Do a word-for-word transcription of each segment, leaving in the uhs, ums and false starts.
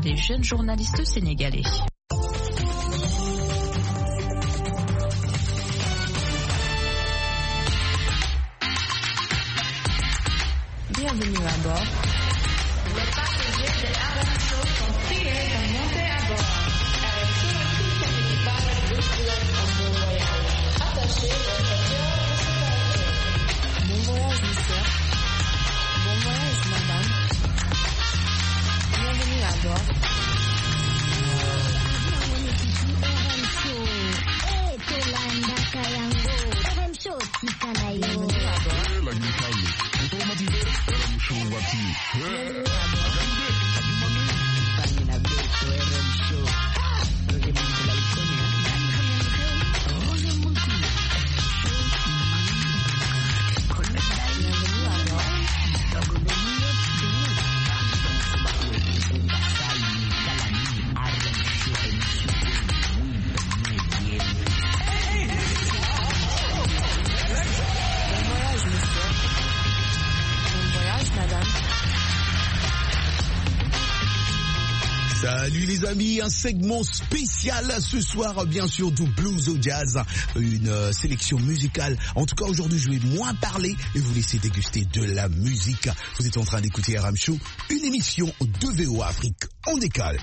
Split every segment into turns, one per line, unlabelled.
les jeunes journalistes sénégalais. Bienvenue à bord.
Les passagers de Aram Show sont priés de monter à bord. Avec tout le tout son équipage de pilotes en bon voyage. Attachez votre ceinture de sécurité.
Bon voyage, monsieur. Bon voyage, madame. Bienvenue à bord.
Salut les amis, un segment spécial ce soir, bien sûr, du blues au jazz, une euh, sélection musicale. En tout cas, aujourd'hui, je vais moins parler et vous laisser déguster de la musique. Vous êtes en train d'écouter Aram Show, une émission de V O A Afrique en décale.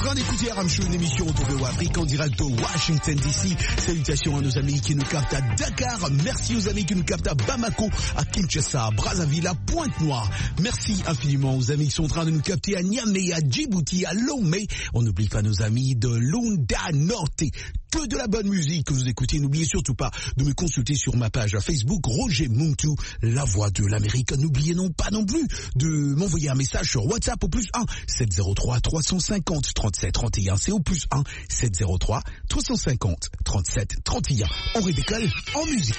train d'écouter Aram Show, une émission autour de Afrique en direct de Washington D C. Salutations à nos amis qui nous captent à Dakar. Merci aux amis qui nous captent à Bamako, à Kinshasa, à Brazzaville, à Pointe-Noire. Merci infiniment aux amis qui sont en train de nous capter à Niamey, à Djibouti, à Lomé. On n'oublie pas nos amis de Lunda Norte. Que de la bonne musique que vous écoutez. N'oubliez surtout pas de me consulter sur ma page Facebook Roger Muntu, la voix de l'Amérique. N'oubliez non pas non plus de m'envoyer un message sur WhatsApp au plus un sept zéro trois trois cent cinquante trente-sept trente et un. C'est au plus un sept zéro trois trois cent cinquante trente-sept trente et un. On redécolle en musique.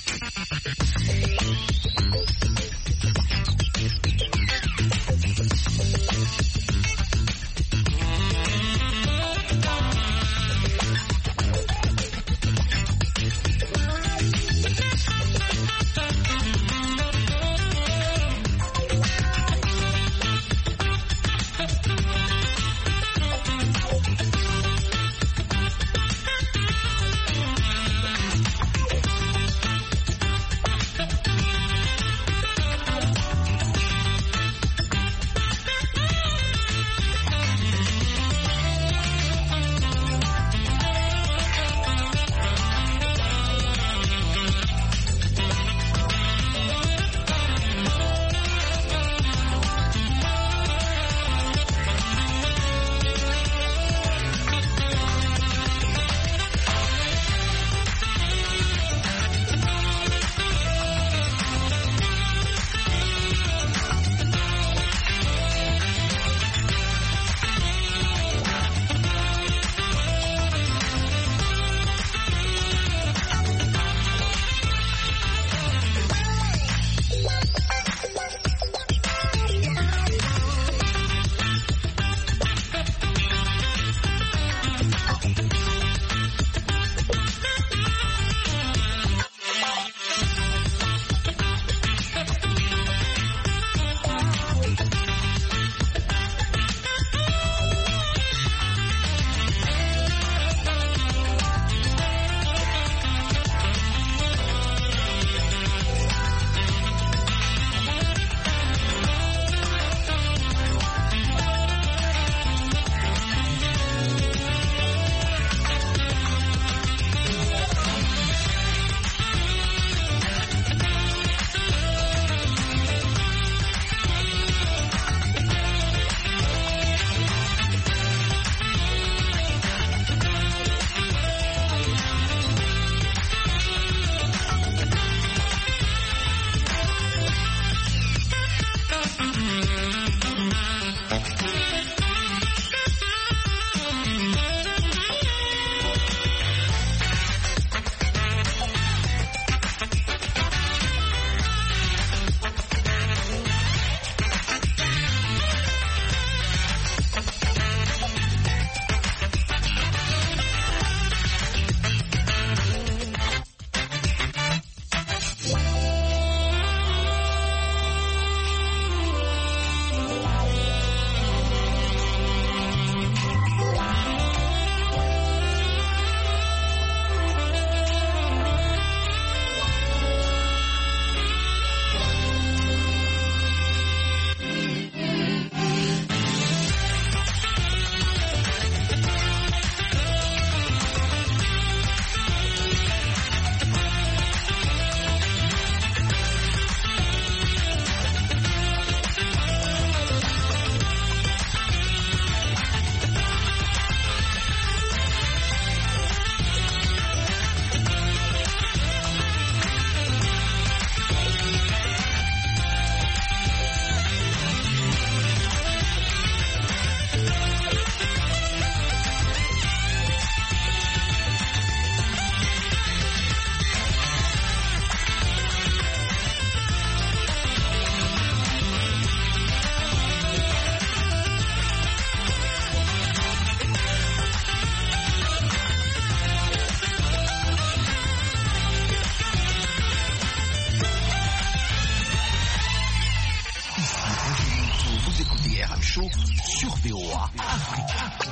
Show sur V O A Afrique.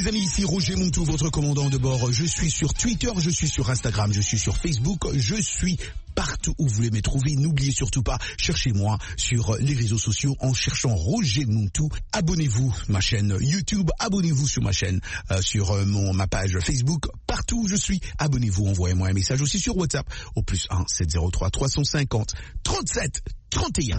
les amis, ici Roger Montou, votre commandant de bord. Je suis sur Twitter, je suis sur Instagram, je suis sur Facebook, je suis partout où vous voulez me trouver. N'oubliez surtout pas, cherchez-moi sur les réseaux sociaux en cherchant Roger Montou. Abonnez-vous ma chaîne YouTube, abonnez-vous sur ma chaîne, euh, sur euh, mon ma page Facebook. Partout où je suis, abonnez-vous, envoyez-moi un message aussi sur WhatsApp au plus un sept zéro trois trois cent cinquante trente-sept trente et un.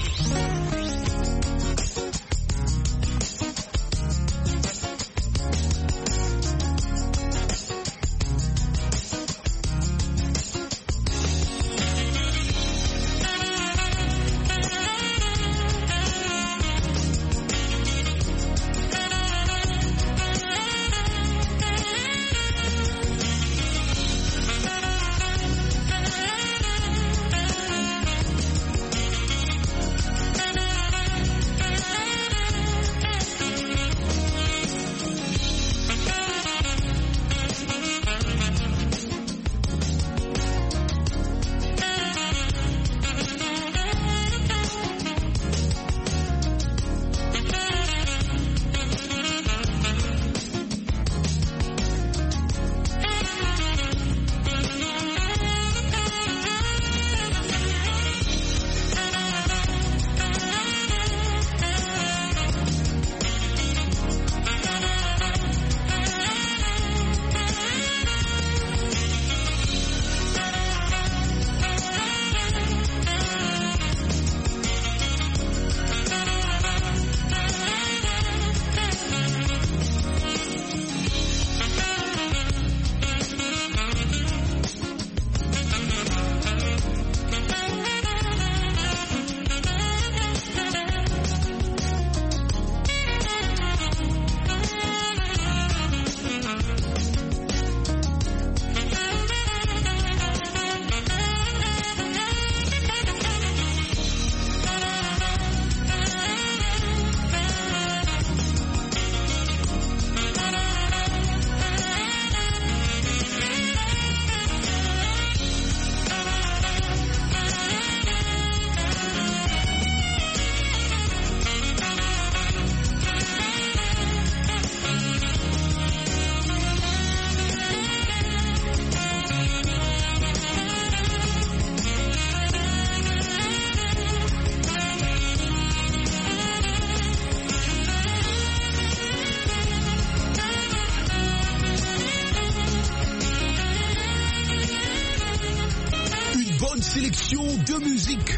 sélection de musique.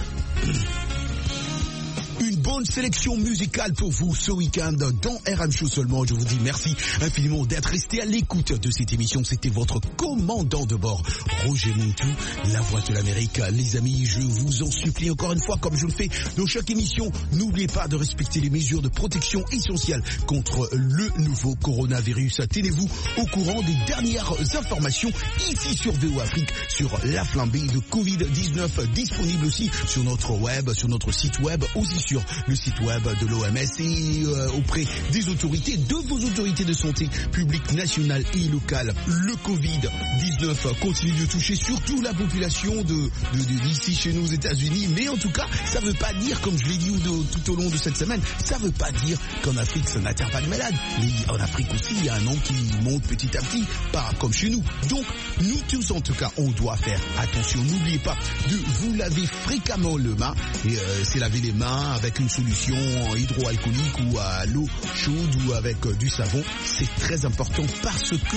Une bonne sélection musicale pour vous ce week-end dans R M Show seulement. Je vous dis merci infiniment d'être resté à l'écoute de cette émission. C'était votre commandant de bord, Roger Montou, la voix de l'Amérique. Les amis, je vous en supplie encore une fois, comme je le fais dans chaque émission, n'oubliez pas de respecter les mesures de protection essentielles contre le nouveau coronavirus. Tenez-vous au courant des dernières informations ici sur V O Afrique, sur la flambée de covid dix-neuf, disponible aussi sur notre web, sur notre site web, aussi sur le site web de l'O M S et euh, auprès des autorités, de vos autorités de santé publique nationale et locale. Le covid dix-neuf continue de toucher surtout la population de, de, de d'ici chez nous aux États-Unis, mais en tout cas, ça veut pas dire, comme je l'ai dit de, tout au long de cette semaine, ça veut pas dire qu'en Afrique ça n'atteint pas de malades. Mais en Afrique aussi, il y a un nombre qui monte petit à petit, pas comme chez nous. Donc, nous tous en tout cas, on doit faire attention. N'oubliez pas de vous laver fréquemment les mains, et euh, c'est laver les mains avec une solution hydroalcoolique ou à l'eau chaude ou avec euh, du savon. C'est très important parce que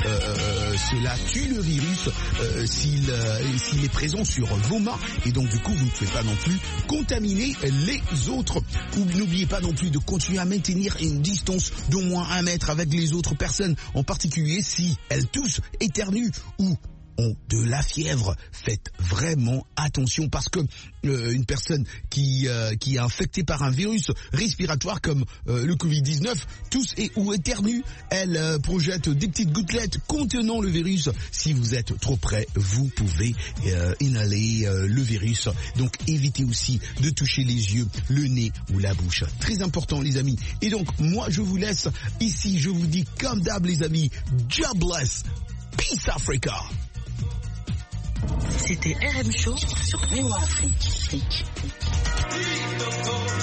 euh, cela tue le virus euh, s'il, euh, s'il est présent sur vos mains, et donc du coup vous ne pouvez pas non plus contaminer les autres. Ou n'oubliez pas non plus de continuer à maintenir une distance d'au moins un mètre avec les autres personnes, en particulier si elles toussent, éternuent ou ont de la fièvre. Faites vraiment attention parce que euh, une personne qui euh, qui est infectée par un virus respiratoire comme euh, le covid dix-neuf tousse et ou éternue, elle euh, projette des petites gouttelettes contenant le virus. Si vous êtes trop près, vous pouvez euh, inhaler euh, le virus. Donc évitez aussi de toucher les yeux, le nez ou la bouche. Très important les amis. Et donc moi je vous laisse ici, je vous dis comme d'hab les amis, God bless, Peace Africa.
C'était R M Show sur V O Afrique.